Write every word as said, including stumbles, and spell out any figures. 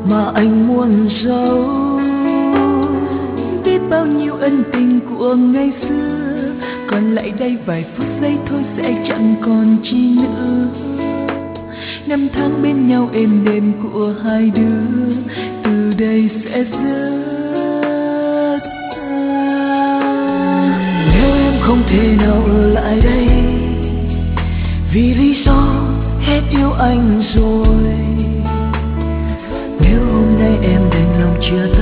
mà anh muốn giấu. Biết bao nhiêu ân tình của ngày xưa, còn lại đây vài phút giây thôi sẽ chẳng còn chi nữa. Năm tháng bên nhau êm đềm của hai đứa từ đây sẽ rất xa. Nếu em không thể nào ở lại đây vì lý do hết yêu anh rồi, nếu hôm nay em đành lòng chia